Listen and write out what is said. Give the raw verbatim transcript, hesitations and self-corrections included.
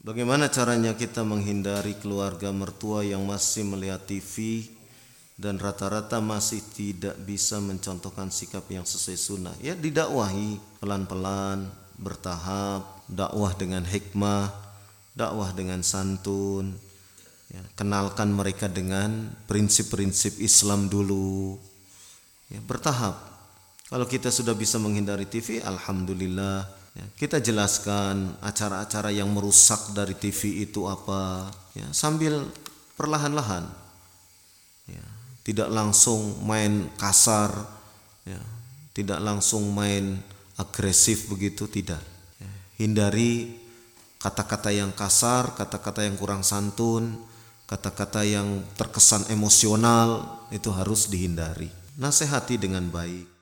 Bagaimana caranya kita menghindari keluarga mertua yang masih melihat T V dan rata-rata masih tidak bisa mencontohkan sikap yang sesuai sunnah? Ya, didakwahi pelan-pelan, bertahap, dakwah dengan hikmah, dakwah dengan santun. Ya, kenalkan mereka dengan prinsip-prinsip Islam dulu. Ya, bertahap. Kalau kita sudah bisa menghindari T V, alhamdulillah. Ya, kita jelaskan acara-acara yang merusak dari T V itu apa, ya, sambil perlahan-lahan, ya, tidak langsung main kasar, ya, tidak langsung main agresif begitu, tidak. Ya, hindari kata-kata yang kasar, kata-kata yang kurang santun, kata-kata yang terkesan emosional, itu harus dihindari. Nasihati dengan baik.